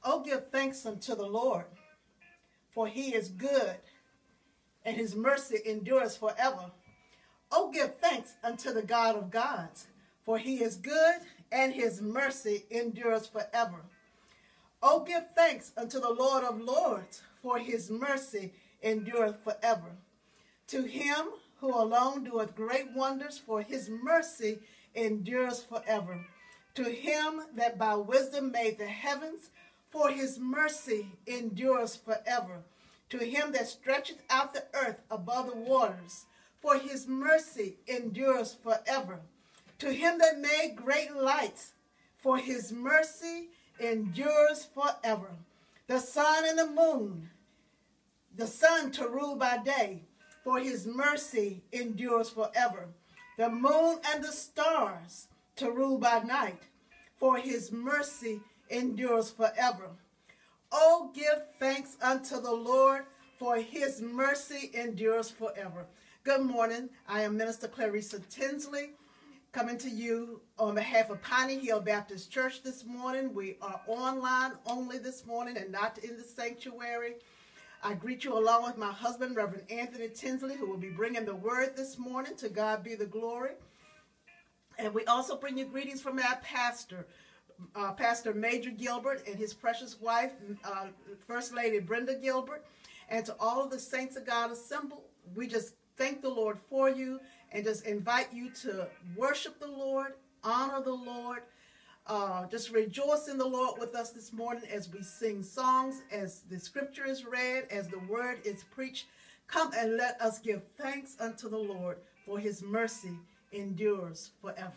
Oh, give thanks unto the Lord, for he is good, and his mercy endures forever. Oh, give thanks unto the God of gods, for he is good, and his mercy endures forever. Oh, give thanks unto the Lord of lords, for his mercy endureth forever. To him who alone doeth great wonders, for his mercy endures forever. To him that by wisdom made the heavens, for his mercy endures forever. To him that stretcheth out the earth above the waters, for his mercy endures forever. To him that made great lights, for his mercy endures forever. The sun and the moon, the sun to rule by day, for his mercy endures forever. The moon and the stars to rule by night, for his mercy endures forever. Oh, give thanks unto the Lord, for his mercy endures forever. Good morning. I am Minister Clarissa Tinsley, coming to you on behalf of Piney Hill Baptist Church this morning. We are online only this morning and not in the sanctuary. I greet you along with my husband, Reverend Anthony Tinsley, who will be bringing the word this morning. To God be the glory. And we also bring you greetings from our pastor, Pastor Major Gilbert, and his precious wife, First Lady Brenda Gilbert. And to all of the saints of God assembled, we just thank the Lord for you and just invite you to worship the Lord, honor the Lord, just rejoice in the Lord with us this morning as we sing songs, as the scripture is read, as the word is preached. Come and let us give thanks unto the Lord, for his mercy endures forever.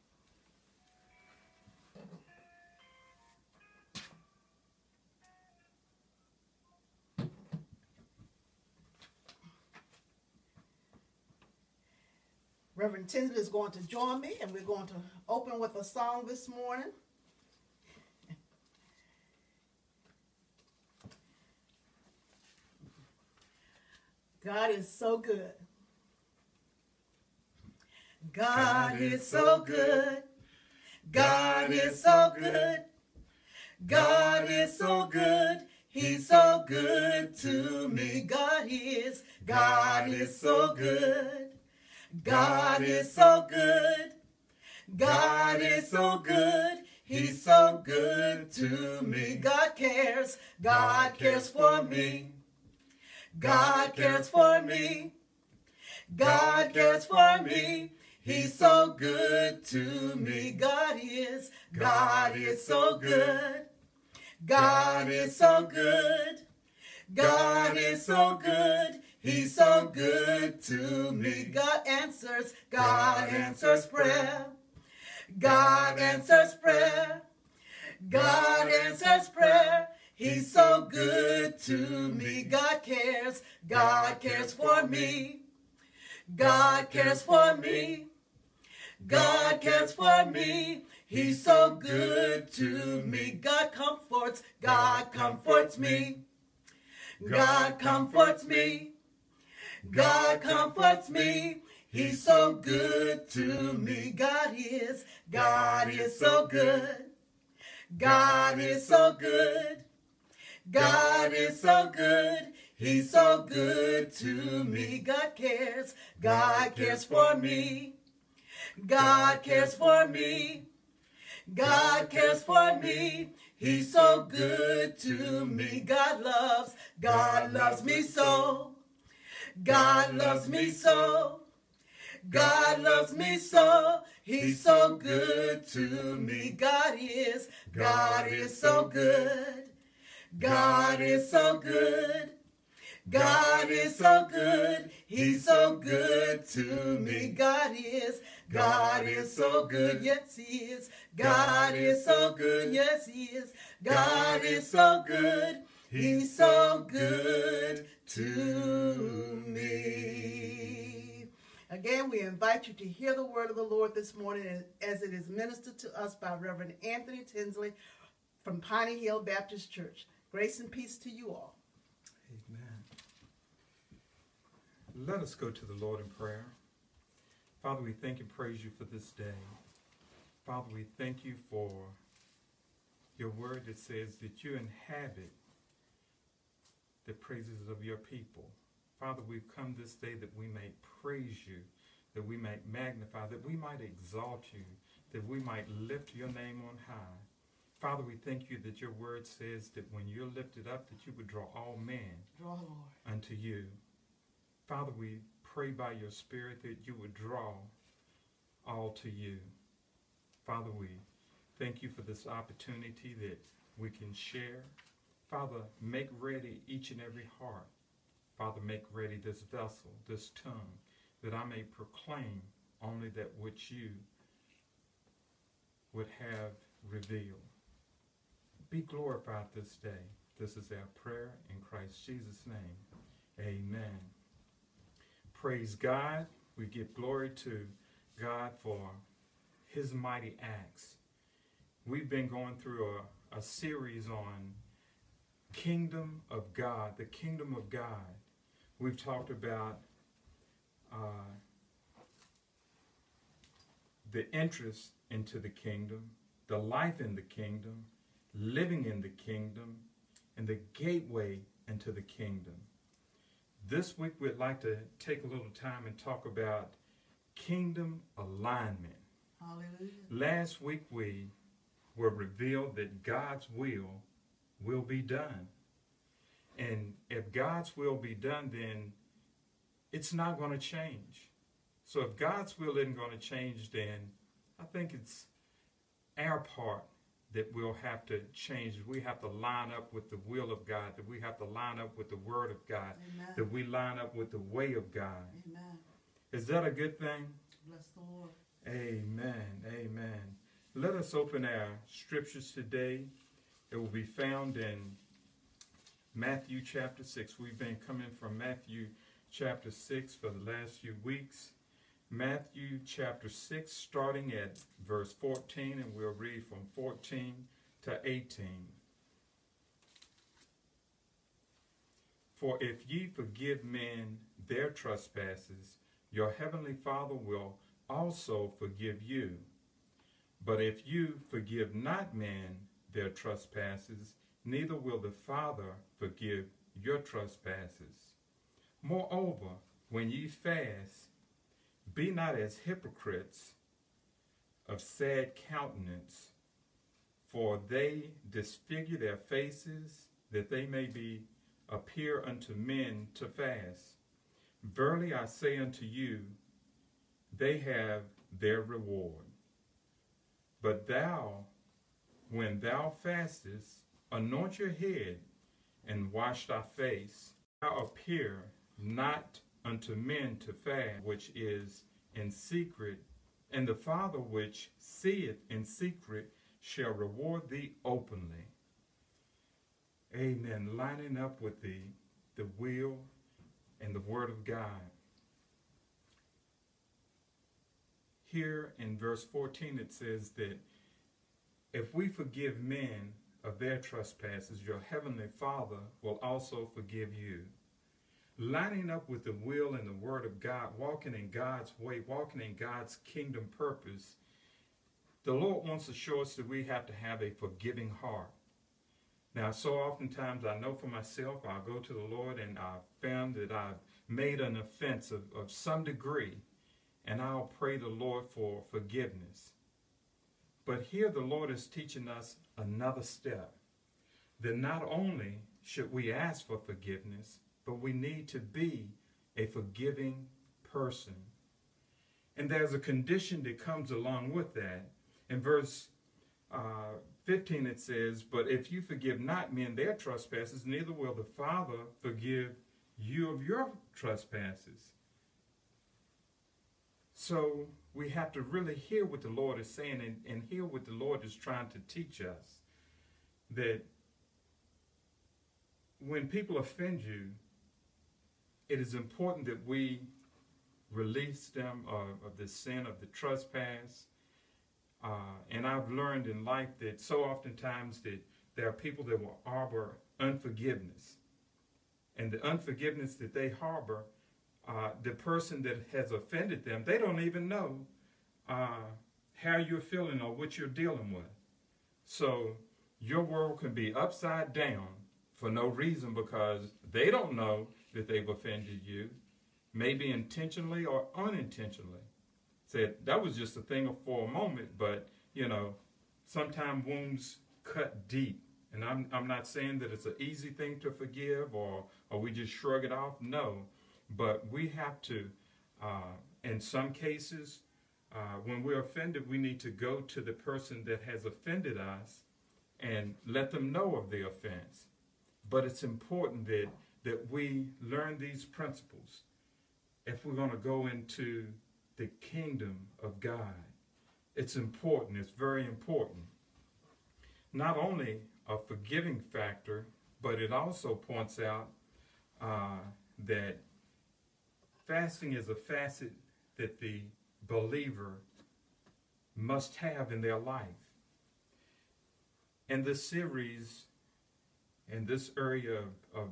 Reverend Tinsley is going to join me, and we're going to open with a song this morning. God is so good. God is so good. God is so good. God is so good. He's so good to me. God is so good. God is so good. God is so good. He's so good to me. God cares for me. God cares for me. God cares for me. He's so good to me. God is so good. God is so good. God is so good. He's so good to me. God answers prayer. God answers prayer. God answers prayer. He's so good to me. God cares for me. God cares for me. God cares for me. He's so good to me. God comforts me. God comforts me. God comforts me. He's so good to me. God is so good. God is so good. God is so good. He's so good to me. God cares for me. God cares for me. God cares for me. He's so good to me. God loves me so. God loves me so. God loves me so. He's so good to me. God is so good. God is so good. God is so good. He's so good to me. God is so good. Yes, he is. God is so good. Yes, he is. God is so good. He's so good to me. Again, we invite you to hear the word of the Lord this morning as it is ministered to us by Reverend Anthony Tinsley from Piney Hill Baptist Church. Grace and peace to you all. Amen. Let us go to the Lord in prayer. Father, we thank and praise you for this day. Father, we thank you for your word that says that you inhabit the praises of your people. Father, we've come this day that we may praise you, that we might magnify, that we might exalt you, that we might lift your name on high. Father, we thank you that your word says that when you're lifted up, that you would draw all men unto you. Father, we pray by your Spirit that you would draw all to you. Father, we thank you for this opportunity that we can share. Father, make ready each and every heart. Father, make ready this vessel, this tongue, that I may proclaim only that which you would have revealed. Be glorified this day. This is our prayer in Christ Jesus' name. Amen. Praise God. We give glory to God for his mighty acts. We've been going through a series on Kingdom of God, the Kingdom of God. We've talked about the interest into the kingdom, the life in the kingdom, living in the kingdom, and the gateway into the kingdom. This week we'd like to take a little time and talk about kingdom alignment. Hallelujah. Last week we were revealed that God's will be done. And if God's will be done, then it's not going to change. So if God's will isn't going to change, then I think it's our part that we'll have to change. We have to line up with the will of God, that we have to line up with the word of God, Amen. that we line up with the way of God. Amen. Is that a good thing? Bless the Lord. Amen. Amen. Let us open our scriptures today. It will be found in Matthew chapter 6. We've been coming from Matthew chapter 6 for the last few weeks. Matthew chapter 6, starting at verse 14, and we'll read from 14 to 18. For if ye forgive men their trespasses, your heavenly Father will also forgive you. But if you forgive not men their trespasses, neither will the Father forgive your trespasses. Moreover, when ye fast, be not as hypocrites of sad countenance, for they disfigure their faces, that they may appear unto men to fast. Verily I say unto you, they have their reward. But thou, when thou fastest, anoint your head and wash thy face. Thou appear not unto men to fast, which is in secret, and the Father which seeth in secret shall reward thee openly. Amen. Lining up with the will and the word of God. Here in verse 14 it says that if we forgive men of their trespasses, your heavenly Father will also forgive you. Lining up with the will and the word of God, walking in God's way, walking in God's kingdom purpose, the Lord wants to show us that we have to have a forgiving heart. Now, so oftentimes I know for myself, I'll go to the Lord and I've found that I've made an offense of some degree, and I'll pray the Lord for forgiveness. But here the Lord is teaching us another step, that not only should we ask for forgiveness, but we need to be a forgiving person. And there's a condition that comes along with that. In verse 15 it says, but if you forgive not men their trespasses, neither will the Father forgive you of your trespasses. So we have to really hear what the Lord is saying and hear what the Lord is trying to teach us. That when people offend you, it is important that we release them of the sin of the trespass. And I've learned in life that so oftentimes that there are people that will harbor unforgiveness. And the unforgiveness that they harbor, the person that has offended them, they don't even know how you're feeling or what you're dealing with. So your world can be upside down for no reason because they don't know that they've offended you, maybe intentionally or unintentionally. Said that was just a thing for a moment, but sometimes wounds cut deep. And I'm not saying that it's an easy thing to forgive or we just shrug it off. No, but we have to, in some cases, when we're offended, we need to go to the person that has offended us and let them know of the offense. But it's important that we learn these principles if we're going to go into the kingdom of God. It's important. It's very important. Not only a forgiving factor, but it also points out that fasting is a facet that the believer must have in their life. In this series, in this area of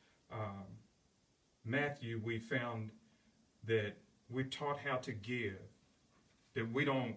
Matthew, we found that we're taught how to give, that we don't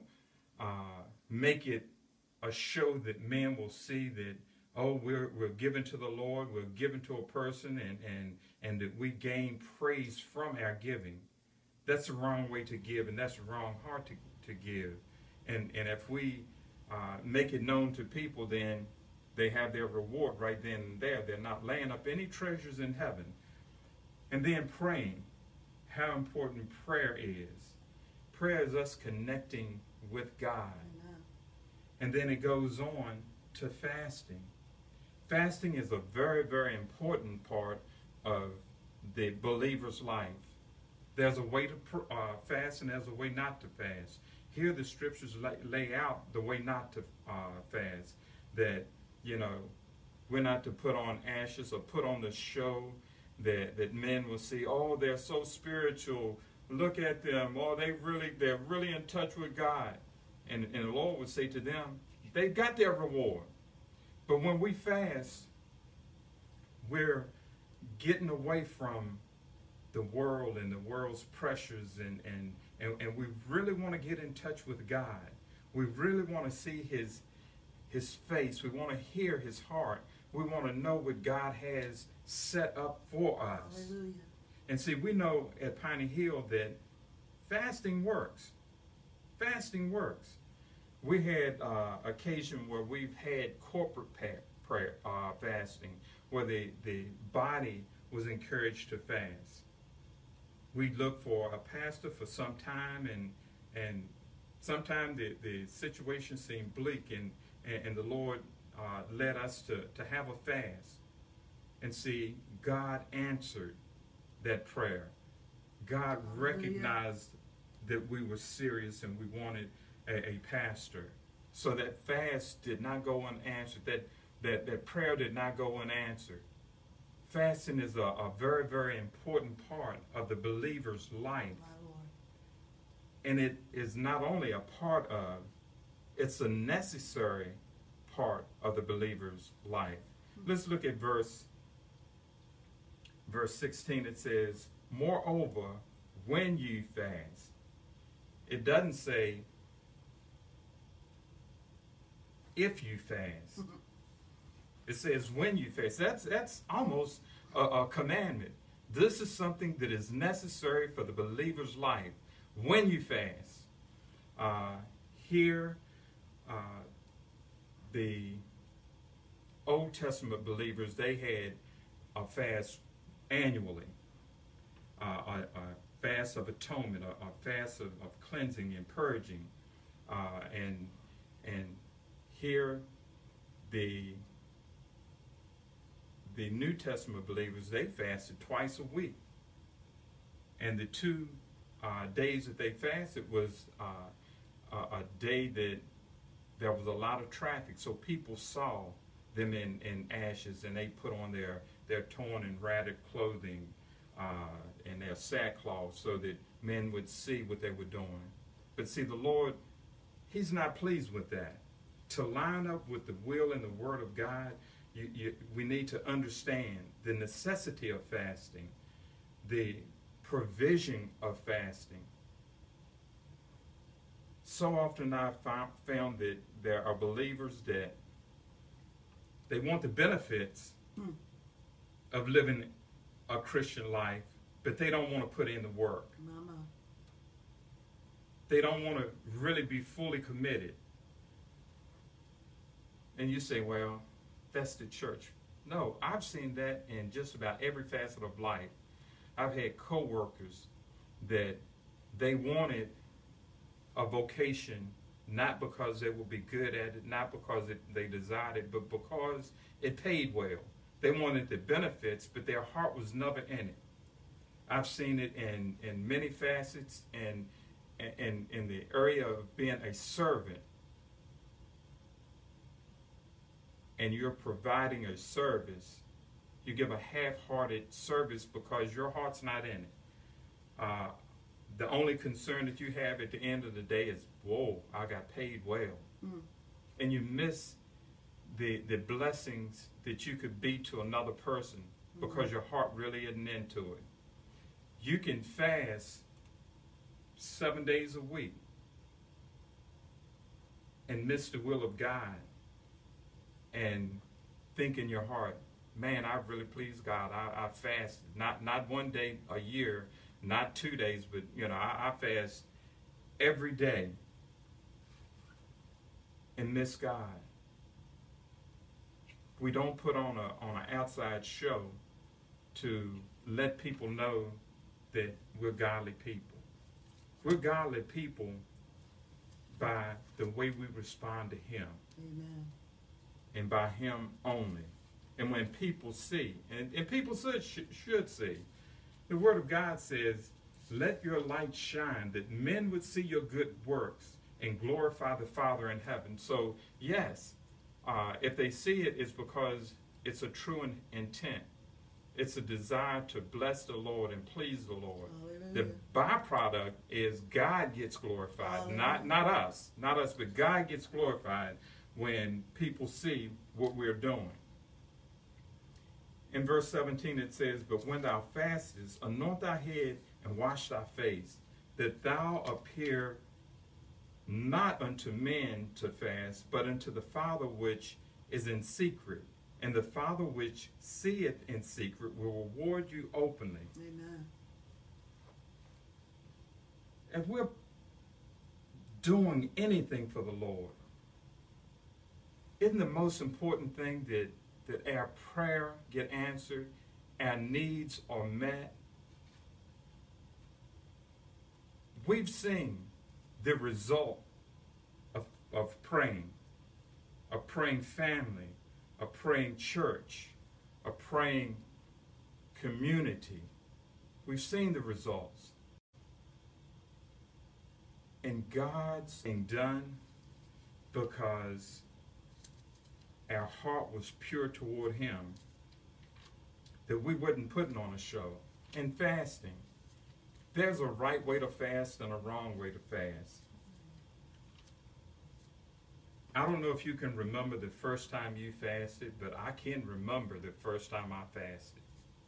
make it a show that men will see that, we're given to the Lord, we're given to a person, and that we gain praise from our giving. That's the wrong way to give, and that's the wrong heart to give. And if we make it known to people, then they have their reward right then and there. They're not laying up any treasures in heaven. And then praying, how important prayer is. Prayer is us connecting with God. Amen. And then it goes on to fasting. Fasting is a very, very important part of the believer's life. There's a way to fast and there's a way not to fast. Here the scriptures lay out the way not to fast. That, we're not to put on ashes or put on the show that men will see, they're so spiritual. Look at them. They're really in touch with God. And the Lord would say to them, they got their reward. But when we fast, we're getting away from the world and the world's pressures, and we really want to get in touch with God. We really want to see his face. We want to hear his heart. We want to know what God has set up for us. Hallelujah. And see, we know at Piney Hill that fasting works. Fasting works. We had occasion where we've had corporate prayer fasting, where the body was encouraged to fast. We looked for a pastor for some time, and sometimes the situation seemed bleak, and the Lord led us to have a fast. And see, God answered that prayer. God recognized that we were serious and we wanted a pastor. So that fast did not go unanswered. That prayer did not go unanswered. Fasting is a very, very important part of the believer's life. And it is not only a part of, it's a necessary part of the believer's life. Let's look at verse 16. It says, moreover, when you fast. It doesn't say if you fast. It says when you fast. That's almost a commandment. This is something that is necessary for the believer's life. When you fast. Here, the Old Testament believers, they had a fast annually. A fast of atonement, a fast of cleansing and purging. And here, the New Testament believers, they fasted twice a week. And the 2 days that they fasted was a day that there was a lot of traffic, so people saw them in ashes, and they put on their torn and ratted clothing and their sackcloth so that men would see what they were doing. But see, the Lord, he's not pleased with that. To line up with the will and the word of God, we need to understand the necessity of fasting, the provision of fasting. So often I've found that there are believers that They want the benefits of living a Christian life, but they don't want to put in the work. Mama. They don't want to really be fully committed. And you say, well, that's the church. No, I've seen that in just about every facet of life. I've had coworkers that they wanted a vocation not because they would be good at it, not because they desired it, but because it paid well. They wanted the benefits, but their heart was never in it. I've seen it in many facets, and in the area of being a servant. And you're providing a service, you give a half-hearted service because your heart's not in it. The only concern that you have at the end of the day is, whoa, I got paid well. And you miss the blessings that you could be to another person because your heart really isn't into it. You can fast 7 days a week and miss the will of God and think in your heart, man, I really pleased God. I fasted, not 1 day a year, not 2 days, but I fast every day and miss God. We don't put on an outside show to let people know that we're godly people. We're godly people by the way we respond to Him. Amen. And by Him only. And when people see, and people should see, the Word of God says, let your light shine that men would see your good works and glorify the Father in heaven. So, yes, if they see it, it's because it's a true intent. It's a desire to bless the Lord and please the Lord. Hallelujah. The byproduct is God gets glorified, not us, but God gets glorified when people see what we're doing. In verse 17 it says, but when thou fastest, anoint thy head and wash thy face, that thou appear not unto men to fast, but unto the Father which is in secret. And the Father which seeth in secret will reward you openly. Amen. If we're doing anything for the Lord, isn't the most important thing that our prayer get answered, our needs are met? We've seen the result of praying, a praying family, a praying church, a praying community. We've seen the results. And God's being done because our heart was pure toward Him, that we wasn't putting on a show. And fasting, there's a right way to fast and a wrong way to fast. I don't know if you can remember the first time you fasted, but I can remember the first time I fasted.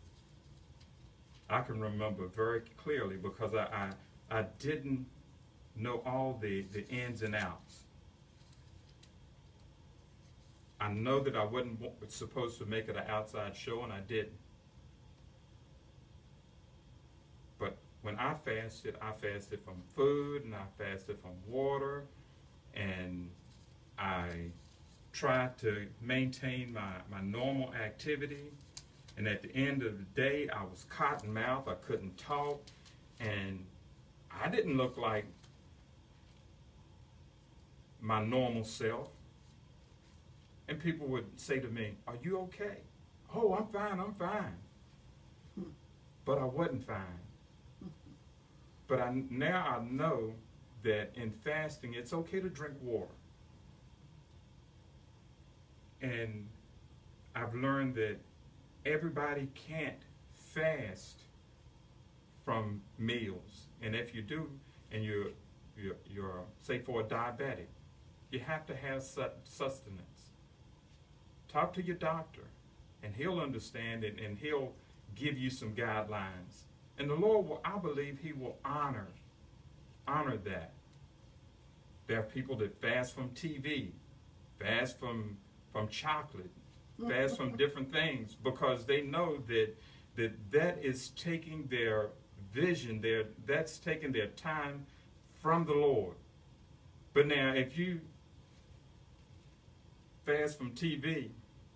I can remember very clearly because I didn't know all the ins and outs. I know that I wasn't supposed to make it an outside show, and I didn't. But when I fasted from food, and I fasted from water, and I tried to maintain my normal activity. And at the end of the day, I was cotton-mouthed. I couldn't talk. And I didn't look like my normal self. And people would say to me, are you okay? Oh, I'm fine. But I wasn't fine. But now I know that in fasting, it's okay to drink water. And I've learned that everybody can't fast from meals. And if you do, and you're say for a diabetic, you have to have sustenance. Talk to your doctor, and he'll understand it, and he'll give you some guidelines. And the Lord will, I believe, He will honor that. There are people that fast from TV, fast from chocolate, fast from different things, because they know that is taking their vision, that's taking their time from the Lord. But now, if you fast from TV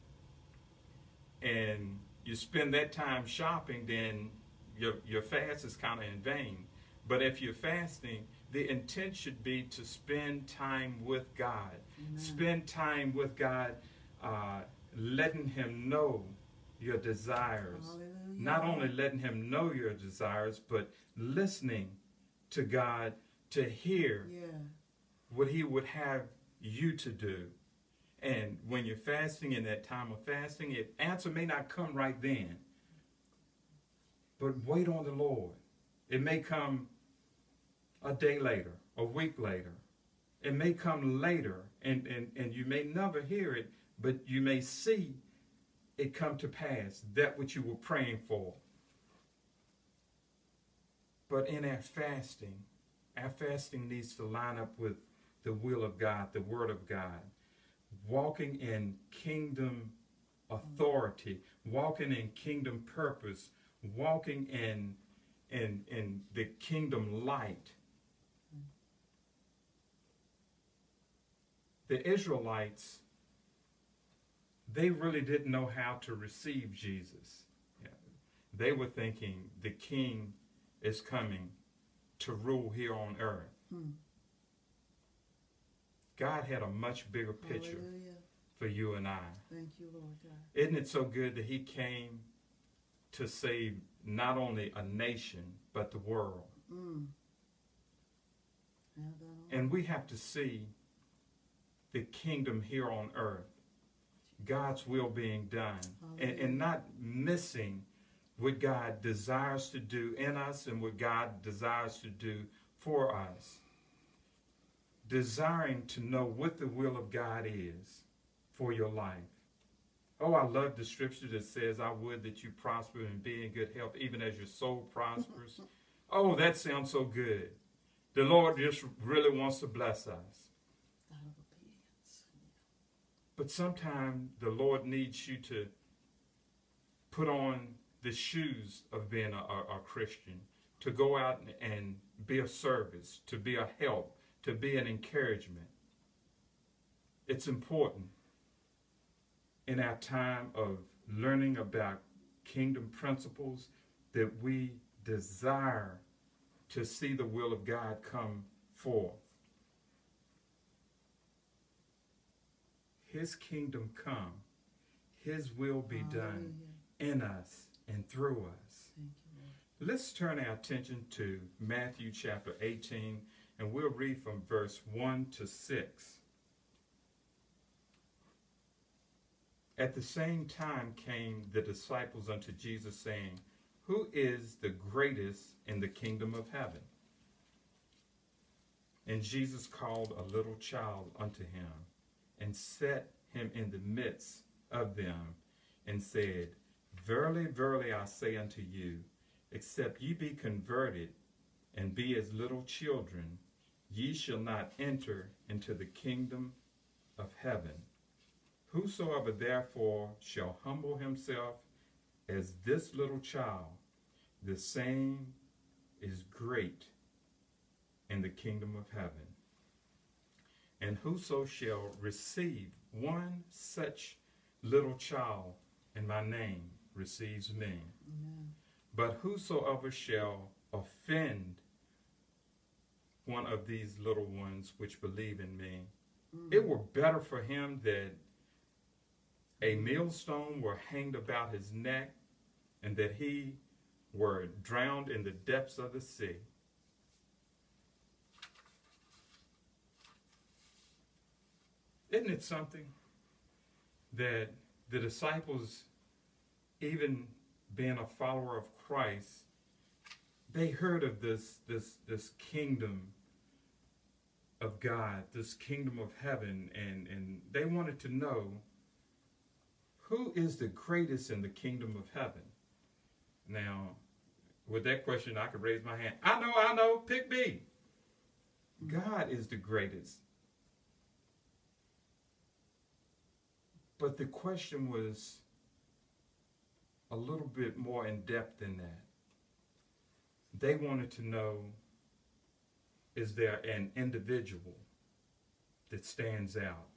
and you spend that time shopping, then your fast is kind of in vain. But if you're fasting, the intent should be to spend time with God. Amen. Spend time with God, letting Him know your desires. Hallelujah. Not only letting Him know your desires, but listening to God to hear what He would have you to do. And when you're fasting, in that time of fasting, the answer may not come right then, but wait on the Lord. It may come a day later, a week later. It may come later, and you may never hear it, but you may see it come to pass, that which you were praying for. But in our fasting needs to line up with the will of God, the Word of God. Walking in kingdom authority, walking in kingdom purpose, walking in the kingdom light. The Israelites, they really didn't know how to receive Jesus. They were thinking the king is coming to rule here on earth. God had a much bigger picture for you and I. Thank you, Lord God. Isn't it so good that He came to save not only a nation, but the world? And we have to see the kingdom here on earth, God's will being done, and not missing what God desires to do in us and what God desires to do for us. Desiring to know what the will of God is for your life. Oh, I love the scripture that says, I would that you prosper and be in good health, even as your soul prospers. Oh, that sounds so good. The Lord just really wants to bless us. But sometimes the Lord needs you to put on the shoes of being a Christian, to go out and be of service, to be a help, to be an encouragement. It's important in our time of learning about kingdom principles that we desire to see the will of God come forth. His kingdom come, His will be done in us and through us. Thank you, Lord. Let's turn our attention to Matthew chapter 18, and we'll read from verse 1 to 6. At the same time came the disciples unto Jesus, saying, Who is the greatest in the kingdom of heaven? And Jesus called a little child unto Him, and set him in the midst of them, and said, Verily, verily, I say unto you, except ye be converted, and be as little children, ye shall not enter into the kingdom of heaven. Whosoever therefore shall humble himself as this little child, the same is great in the kingdom of heaven. And whoso shall receive one such little child in my name receives me. Amen. But whosoever shall offend one of these little ones which believe in me, it were better for him that a millstone were hanged about his neck, and that he were drowned in the depths of the sea. Isn't it something that the disciples, even being a follower of Christ, they heard of this kingdom of God, this kingdom of heaven, and they wanted to know, who is the greatest in the kingdom of heaven? Now, with that question, I could raise my hand. I know, pick me. God is the greatest. But the question was a little bit more in depth than that. They wanted to know, is there an individual that stands out?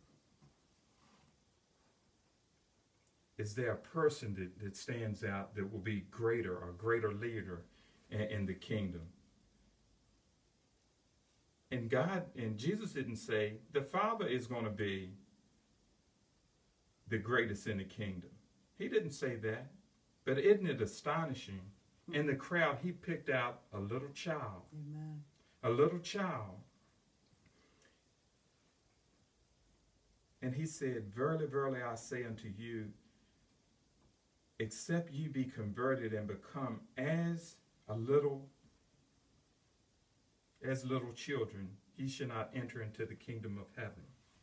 Is there a person that stands out that will be greater or greater leader in the kingdom? And Jesus didn't say the Father is going to be the greatest in the kingdom. He didn't say that. But isn't it astonishing? In the crowd, he picked out a little child. Amen. A little child. And he said, verily, verily, I say unto you, except ye be converted and become as little children, ye shall not enter into the kingdom of heaven.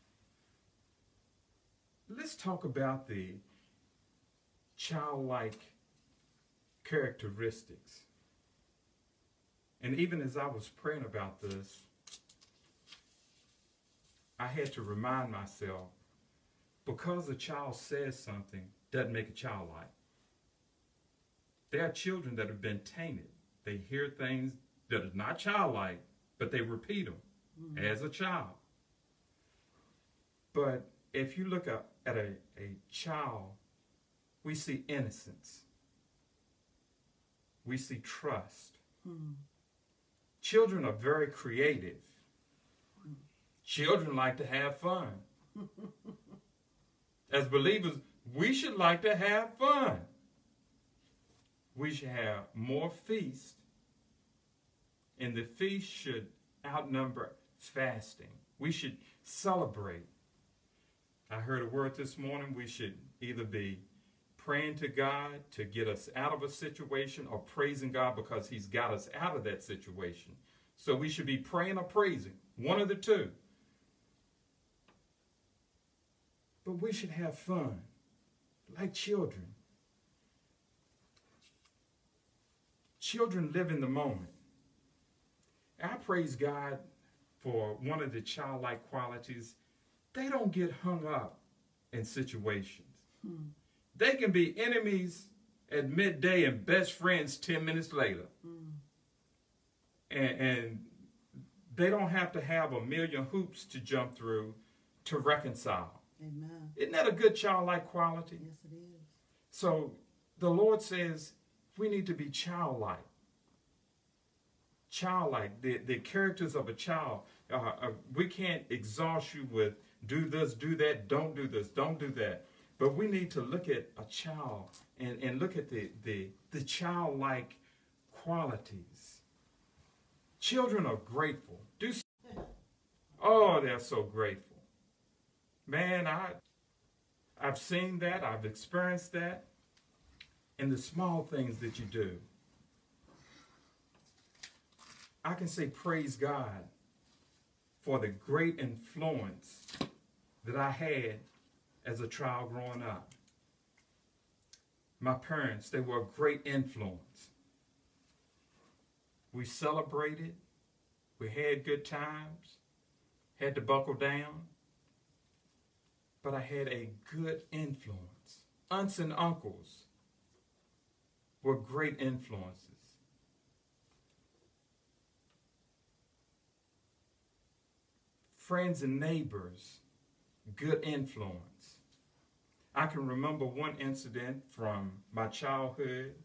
Let's talk about the childlike characteristics. And even as I was praying about this, I had to remind myself, because a child says something doesn't make a childlike. There are children that have been tainted. They hear things that are not childlike, but they repeat them as a child. But if you look at a child, we see innocence. We see trust. Children are very creative. Children like to have fun. As believers, we should like to have fun. We should have more feast, and the feast should outnumber fasting. We should celebrate. I heard a word this morning. We should either be praying to God to get us out of a situation or praising God because he's got us out of that situation. So we should be praying or praising, one of the two. But we should have fun, like children. Children live in the moment. I praise God for one of the childlike qualities. They don't get hung up in situations. They can be enemies at midday and best friends 10 minutes later. And they don't have to have a million hoops to jump through to reconcile. Amen. Isn't that a good childlike quality? Yes, it is. So the Lord says we need to be childlike. Childlike, the characters of a child. We can't exhaust you with do this, do that, don't do this, don't do that. But we need to look at a child and look at the childlike qualities. Children are grateful. Oh, they're so grateful. Man, I've seen that. I've experienced that in the small things that you do. I can say praise God for the great influence that I had as a child growing up. My parents, they were a great influence. We celebrated. We had good times. Had to buckle down. But I had a good influence. Aunts and uncles were great influences. Friends and neighbors, good influence. I can remember one incident from my childhood.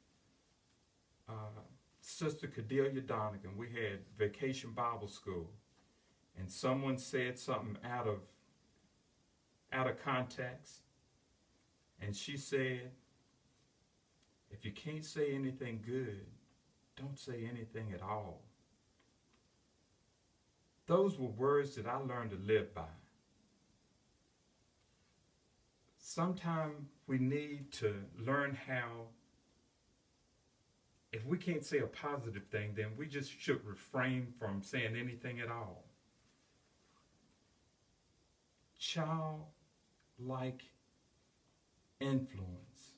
Sister Cordelia Donegan, we had Vacation Bible School, and someone said something out of context, and she said, if you can't say anything good, don't say anything at all. Those were words that I learned to live by. Sometimes we need to learn how, if we can't say a positive thing, then we just should refrain from saying anything at all. Childlike influence.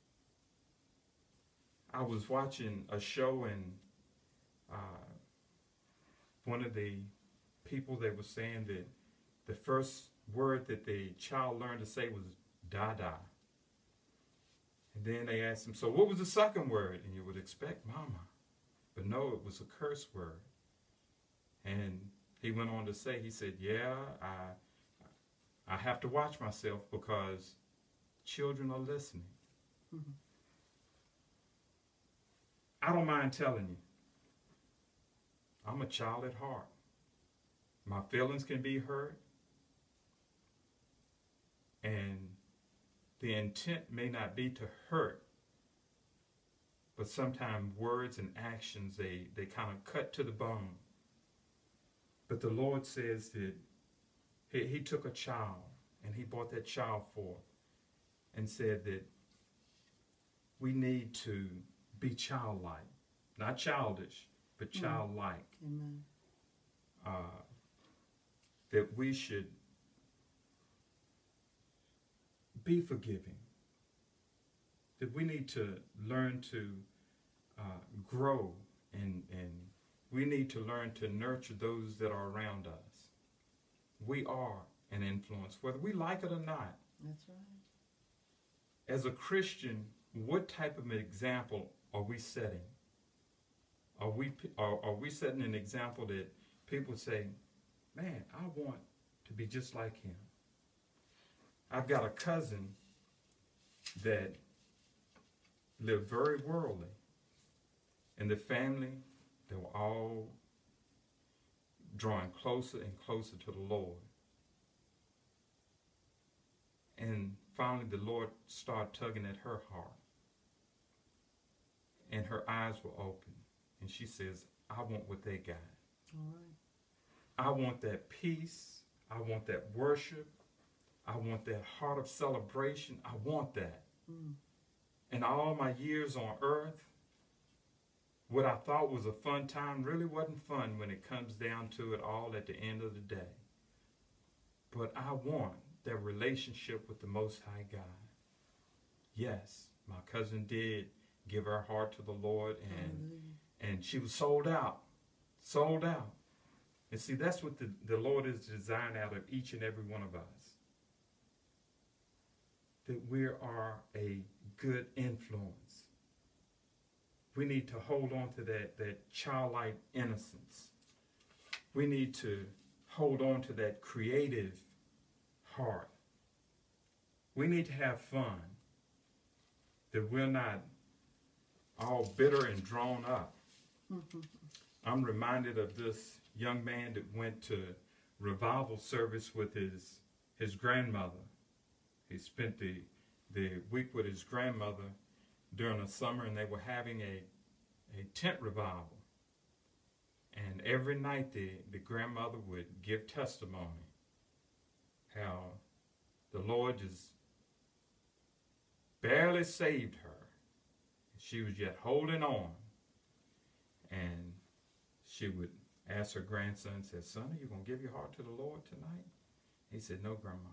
I was watching a show, and one of the people, they were saying that the first word that the child learned to say was Dada. And then they asked him, so what was the second word? And you would expect Mama. But no, it was a curse word. And he went on to say, he said, yeah, I have to watch myself because children are listening. Mm-hmm. I don't mind telling you, I'm a child at heart. My feelings can be hurt. And the intent may not be to hurt, but sometimes words and actions, they kind of cut to the bone. But the Lord says that he took a child and he brought that child forth and said that we need to be childlike, not childish, but childlike. Amen. That we should be forgiving, that we need to learn to grow, and we need to learn to nurture those that are around us. We are an influence, whether we like it or not. That's right. As a Christian, what type of an example are we setting? Are we setting an example that people say, man, I want to be just like him? I've got a cousin that lived very worldly. And the family, they were all drawing closer and closer to the Lord. And finally the Lord started tugging at her heart. And her eyes were open. And she says, I want what they got. All right. I want that peace. I want that worship. I want that heart of celebration. I want that. And all my years on earth, what I thought was a fun time really wasn't fun when it comes down to it all at the end of the day. But I want that relationship with the Most High God. Yes, my cousin did give her heart to the Lord, and she was sold out. Sold out. And see, that's what the Lord is designed out of each and every one of us. That we are a good influence. We need to hold on to that childlike innocence. We need to hold on to that creative heart. We need to have fun. That we're not all bitter and drawn up. I'm reminded of this young man that went to revival service with his grandmother. He spent the week with his grandmother during the summer, and they were having a tent revival. And every night the grandmother would give testimony how the Lord just barely saved her. She was yet holding on. And she would ask her grandson, said, son, are you going to give your heart to the Lord tonight? He said, no, Grandma.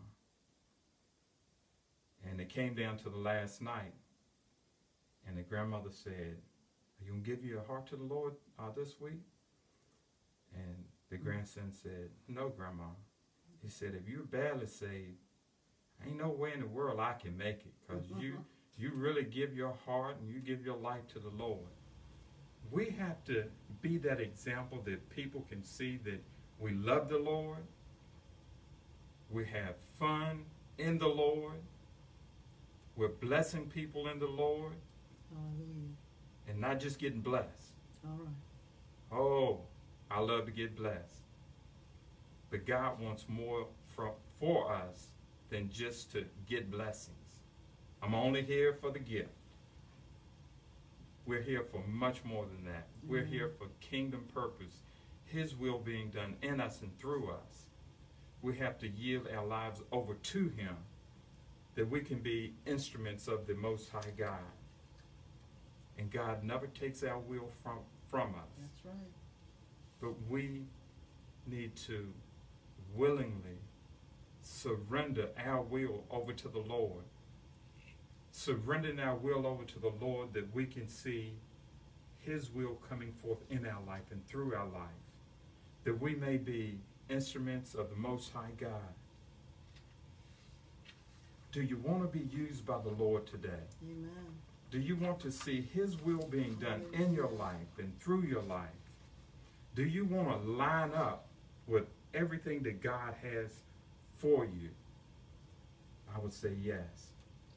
And it came down to the last night. And the grandmother said, are you going to give your heart to the Lord this week? And the grandson said, no, Grandma. He said, if you're badly saved, ain't no way in the world I can make it, because you really give your heart and you give your life to the Lord. We have to be that example that people can see that we love the Lord, we have fun in the Lord, we're blessing people in the Lord. Hallelujah. And not just getting blessed. All right. Oh, I love to get blessed. But God wants more for us than just to get blessings. I'm only here for the gift. We're here for much more than that. We're here for kingdom purpose, His will being done in us and through us. We have to yield our lives over to Him, that we can be instruments of the Most High God. And God never takes our will from us. That's right. But we need to willingly surrender our will over to the Lord. Surrendering our will over to the Lord, that we can see His will coming forth in our life and through our life. That we may be instruments of the Most High God. Do you want to be used by the Lord today? Amen. Do you want to see His will being done in your life and through your life? Do you want to line up with everything that God has for you? I would say yes.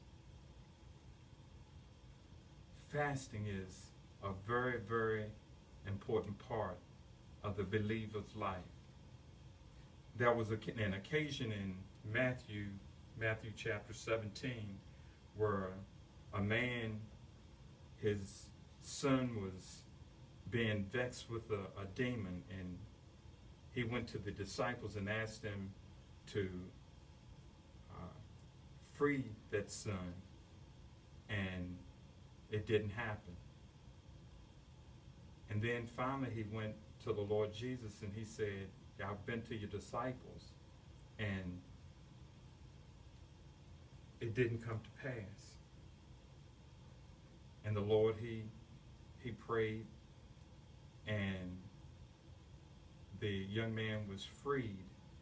Fasting is a very, very important part of the believer's life. There was an occasion in Matthew chapter 17, where a man, his son was being vexed with a demon, and he went to the disciples and asked them to free that son, and it didn't happen. And then finally he went to the Lord Jesus and he said, I've been to your disciples, and it didn't come to pass. And the Lord, he prayed, and the young man was freed.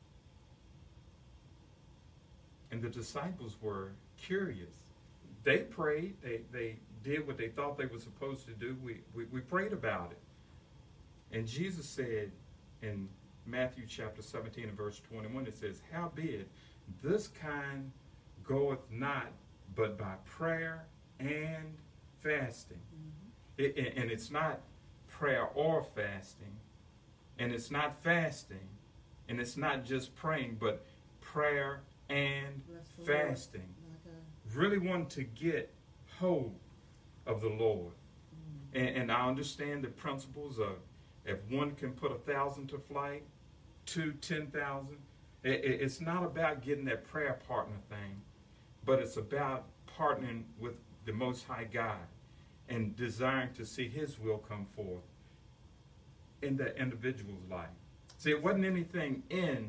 And the disciples were curious. They prayed. They did what they thought they were supposed to do. We prayed about it. And Jesus said in Matthew chapter 17 and verse 21, it says, howbeit this kind goeth not but by prayer and fasting. Mm-hmm. And it's not prayer or fasting, and it's not fasting, and it's not just praying, but prayer and fasting. Really want to get hold of the Lord. Mm-hmm. And I understand the principles of, if one can put 1,000 to flight, 2, 10,000. It's not about getting that prayer partner thing, but it's about partnering with the Most High God and desiring to see His will come forth in that individual's life. See, it wasn't anything in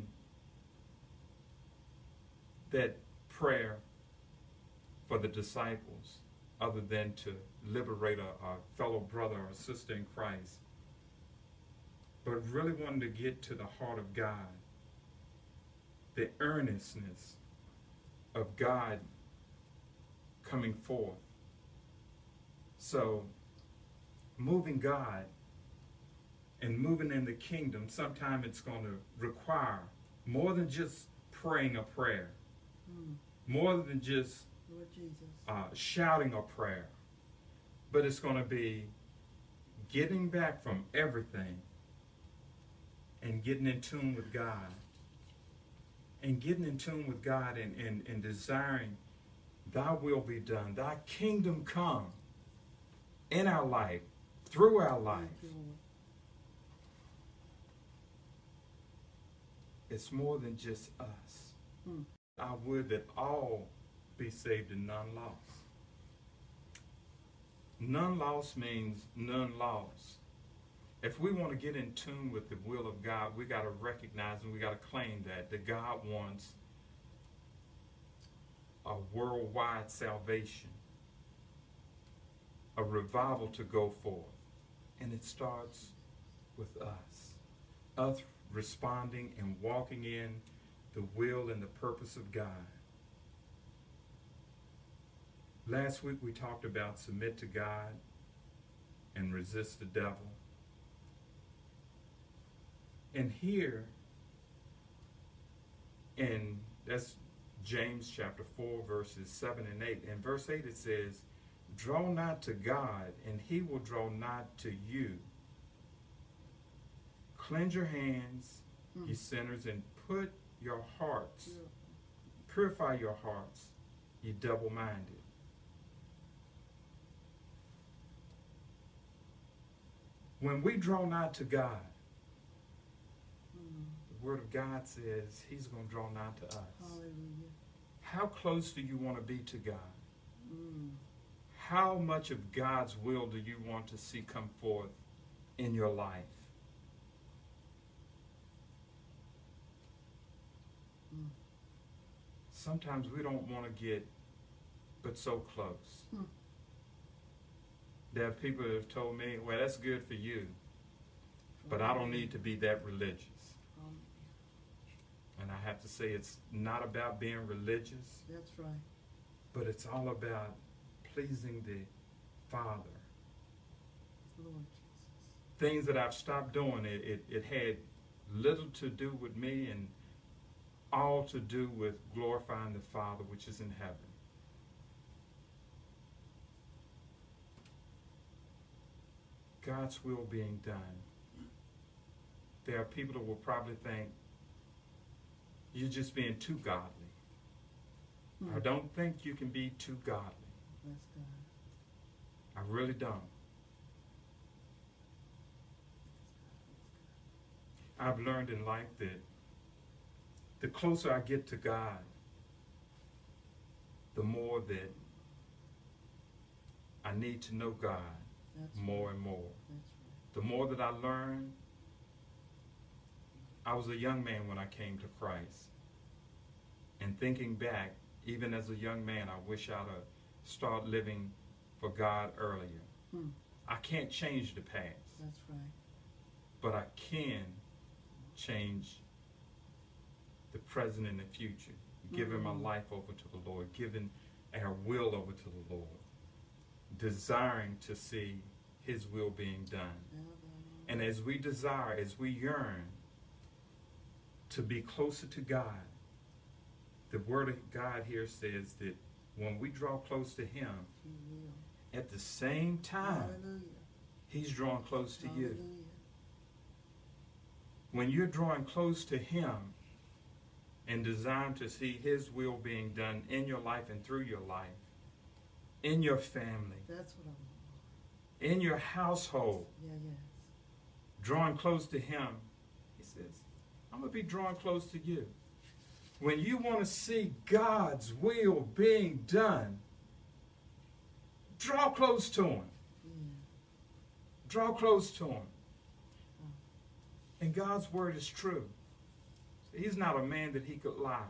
that prayer for the disciples other than to liberate a fellow brother or sister in Christ, but really wanted to get to the heart of God, the earnestness of God coming forth. So, moving God and moving in the kingdom, sometimes it's going to require more than just praying a prayer, more than just Lord Jesus. Shouting a prayer, but it's going to be getting back from everything and getting in tune with God. And getting in tune with God and desiring Thy will be done, Thy kingdom come in our life, through our life. It's more than just us. I would that all be saved and none lost. None lost means none lost. If we want to get in tune with the will of God, we got to recognize and we got to claim that God wants a worldwide salvation, a revival to go forth. And it starts with us responding and walking in the will and the purpose of God. Last week we talked about submit to God and resist the devil. And here, and that's James chapter 4, verses 7 and 8. In verse 8 it says, draw not to God, and He will draw not to you. Cleanse your hands, ye sinners, and put your hearts, purify your hearts, ye double-minded. When we draw nigh to God, the Word of God says He's going to draw nigh to us. Hallelujah. How close do you want to be to God? How much of God's will do you want to see come forth in your life? Sometimes we don't want to get but so close. There are people that have told me, well, that's good for you, but I don't need to be that religious. And I have to say, it's not about being religious. That's right. but it's all about pleasing the Father. Lord Jesus. Things that I've stopped doing, it had little to do with me and all to do with glorifying the Father which is in heaven. God's will being done. There are people that will probably think you're just being too godly. I don't think you can be too godly. Bless God. I really don't. I've learned in life that the closer I get to God, the more that I need to know God more and more. The more that I learn, I was a young man when I came to Christ. And thinking back, even as a young man, I wish I'd have started living for God earlier. I can't change the past. That's right. But I can change the present and the future. Giving my life over to the Lord. Giving our will over to the Lord. Desiring to see His will being done. And as we desire, as we yearn to be closer to God, the Word of God here says that when we draw close to Him, at the same time, He's drawing close to you. When you're drawing close to Him and desiring to see His will being done in your life and through your life, in your family, That's what I want. in your household, drawing close to Him, He says, I'm going to be drawing close to you. When you want to see God's will being done, draw close to Him. Draw close to Him. And God's word is true. He's not a man that He could lie.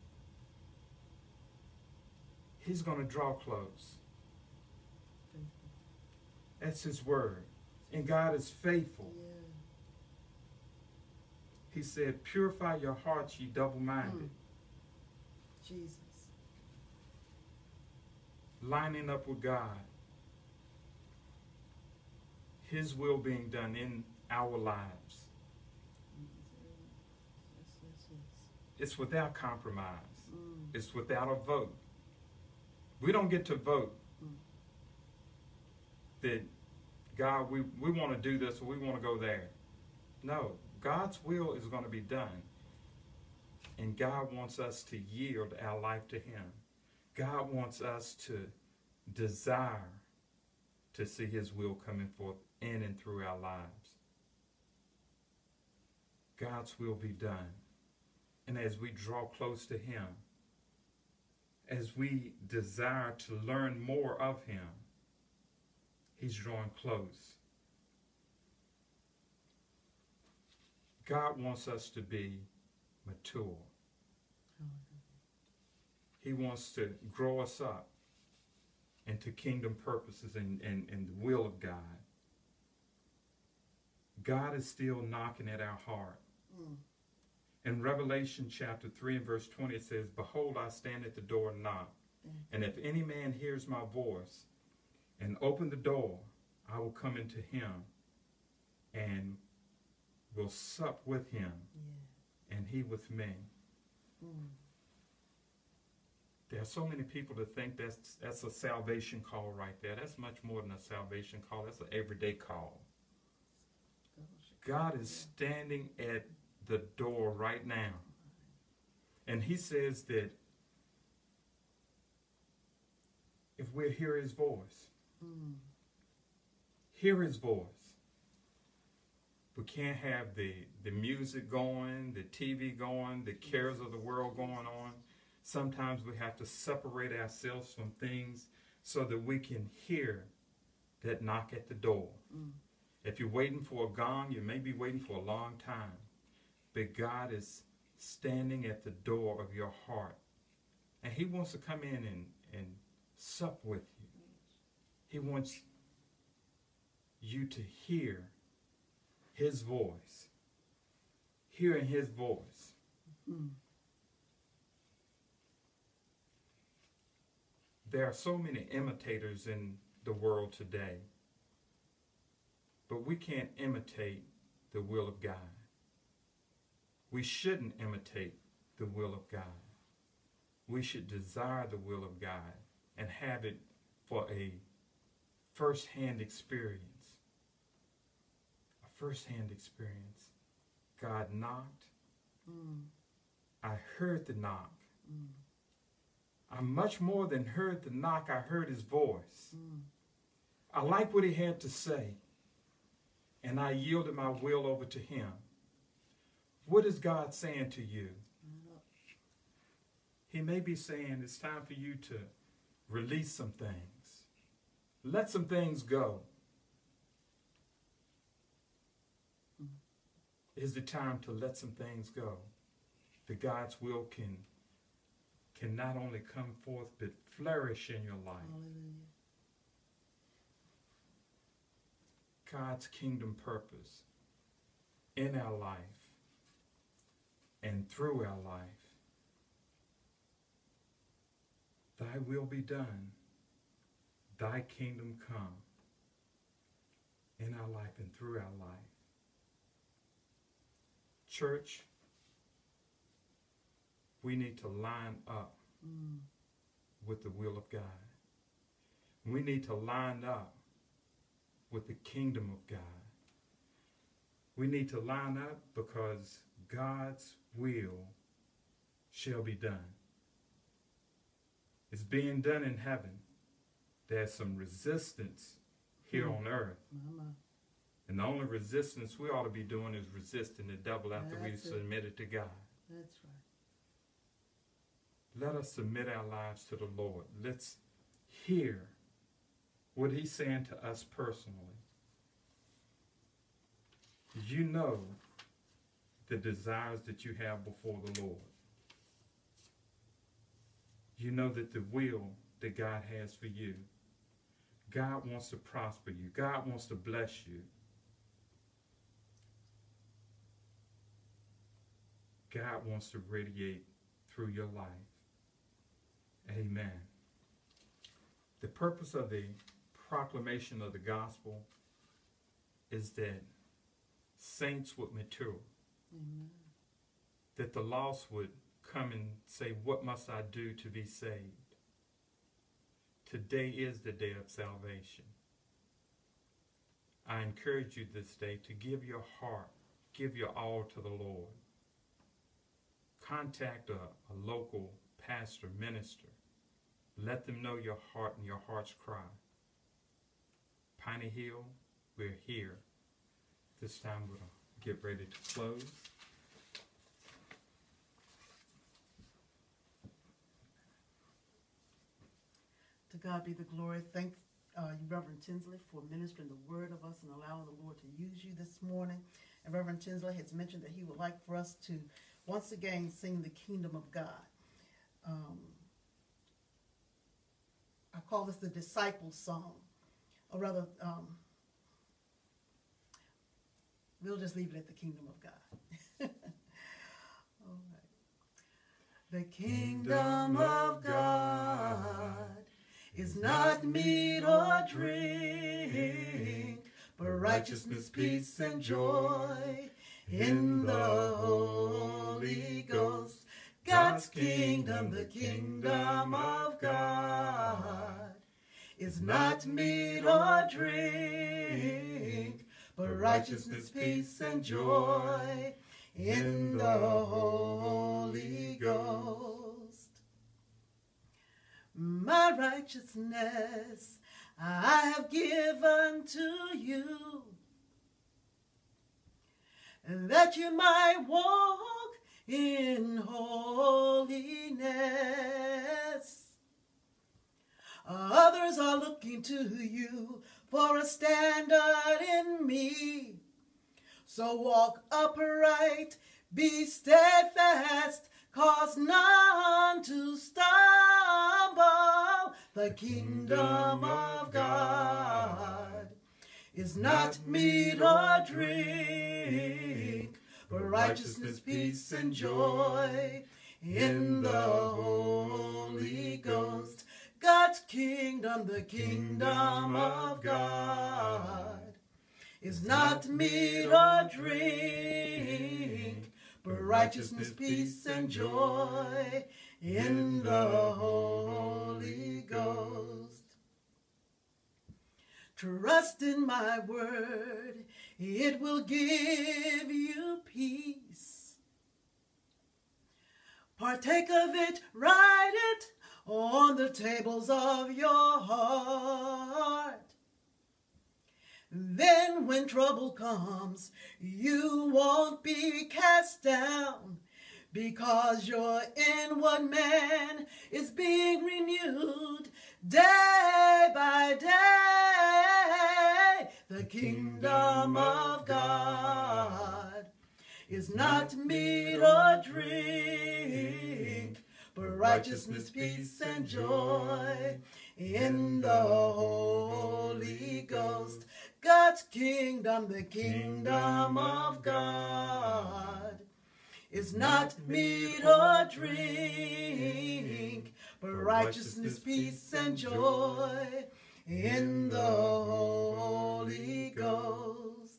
He's going to draw close. That's His word. And God is faithful. He said, purify your hearts, ye double-minded. Jesus. Lining up with God. His will being done in our lives. It's without compromise. It's without a vote. We don't get to vote that, God, we want to do this or we want to go there. No. God's will is going to be done. And God wants us to yield our life to Him. God wants us to desire to see His will coming forth in and through our lives. God's will be done. And as we draw close to Him, as we desire to learn more of Him, He's drawing close. God wants us to be mature. He wants to grow us up into kingdom purposes and the will of God. God is still knocking at our heart. In Revelation chapter 3 and verse 20 it says, behold, I stand at the door and knock. And if any man hears my voice and open the door, I will come into him and will sup with him, and he with me. There are so many people that think that's a salvation call right there. That's much more than a salvation call. That's an everyday call. God is standing at the door right now. And He says that if we hear His voice, hear His voice. We can't have the music going, the TV going, the cares of the world going on. Sometimes we have to separate ourselves from things so that we can hear that knock at the door. If you're waiting for a gong, you may be waiting for a long time. But God is standing at the door of your heart. And He wants to come in and sup with you. He wants you to hear His voice. Hearing His voice. there are so many imitators in the world today, but we can't imitate the will of God. We shouldn't imitate the will of God. We should desire the will of God and have it for a first-hand experience. A first-hand experience. God knocked. I heard the knock. I much more than heard the knock, I heard his voice. I liked what he had to say, and I yielded my will over to him. What is God saying to you? He may be saying it's time for you to release some things. Let some things go. Is the time to let some things go, that God's will can not only come forth but flourish in your life. God's kingdom purpose in our life and through our life. Thy will be done. Thy kingdom come in our life and through our life. Church, we need to line up with the will of God. We need to line up with the kingdom of God. We need to line up because God's will shall be done. It's being done in heaven. There's some resistance here on earth. And the only resistance we ought to be doing is resisting the devil after we've submitted to God. That's right. Let us submit our lives to the Lord. Let's hear what he's saying to us personally. You know the desires that you have before the Lord. You know that the will that God has for you. God wants to prosper you. God wants to bless you. God wants to radiate through your life. Amen. The purpose of the proclamation of the gospel is that saints would mature. Amen. That the lost would come and say, what must I do to be saved? Today is the day of salvation. I encourage you this day to give your heart, give your all to the Lord. Contact a local pastor, minister. Let them know your heart and your heart's cry. Piney Hill, we're here. This time we'll get ready to close. To God be the glory. Thank you, Reverend Tinsley, for ministering the word of us and allowing the Lord to use you this morning. And Reverend Tinsley has mentioned that he would like for us to once again sing the Kingdom of God. I call this the disciples song, or rather, we'll just leave it at the Kingdom of God. All right. The Kingdom of God is not meat or drink, but righteousness, peace, and joy in the Holy Ghost. God's kingdom, the kingdom of God, is not meat or drink, but righteousness, peace, and joy in the Holy Ghost. My righteousness I have given to you, that you might walk in holiness. Others are looking to you for a standard in me. So walk upright, be steadfast, cause none to stumble. The kingdom of God is not meat or drink, but righteousness, peace, and joy in the Holy Ghost. God's kingdom, the kingdom of God, is not meat or drink, but righteousness, peace, and joy in the Holy Ghost. Trust in my word, it will give you peace. Partake of it, write it on the tables of your heart. Then when trouble comes, you won't be cast down, because your inward man is being renewed day by day. The kingdom of God is not meat or drink, but righteousness, peace, and joy in the Holy Ghost. God's kingdom, the kingdom of God, is not meat or drink, but righteousness, peace, and joy in the Holy Ghost.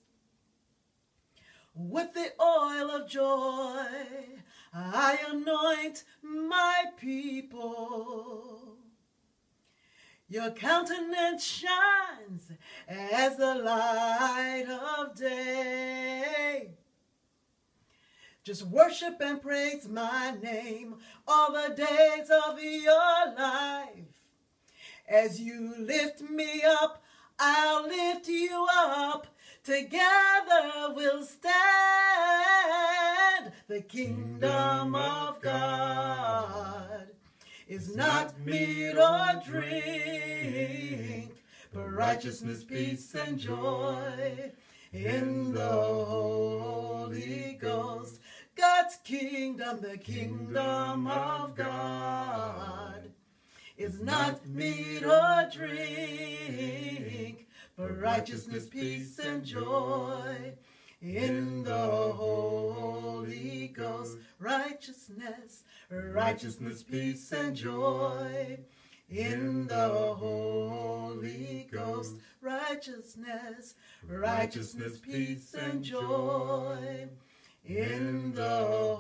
With the oil of joy, I anoint my people. Your countenance shines as the light of day. Just worship and praise my name all the days of your life. As you lift me up, I'll lift you up. Together we'll stand. The kingdom of God is not meat or drink, but righteousness, peace, and joy in the Holy Ghost. God's kingdom, the kingdom of God, is not meat or drink, but righteousness, peace, and joy in the Holy Ghost. Righteousness, righteousness, peace, and joy in the Holy Ghost. Righteousness, righteousness, peace, and joy in the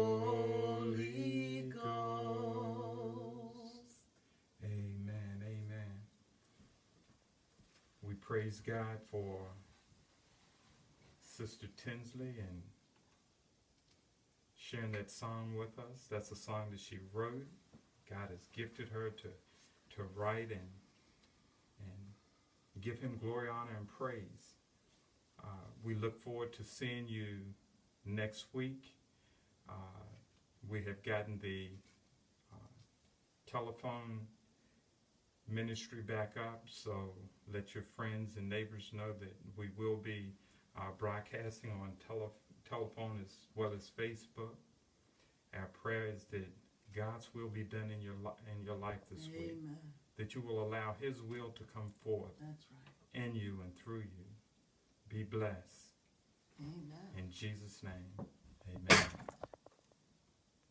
Holy Ghost. Amen, amen. We praise God for Sister Tinsley and sharing that song with us. That's a song that she wrote. God has gifted her to write and give him glory, honor, and praise. We look forward to seeing you next week. We have gotten the telephone ministry back up, so let your friends and neighbors know that we will be broadcasting on telephone as well as Facebook. Our prayer is that God's will be done in your life this Amen. week. That you will allow his will to come forth. That's right. In you and through you. Be blessed. Amen. In Jesus' name, amen.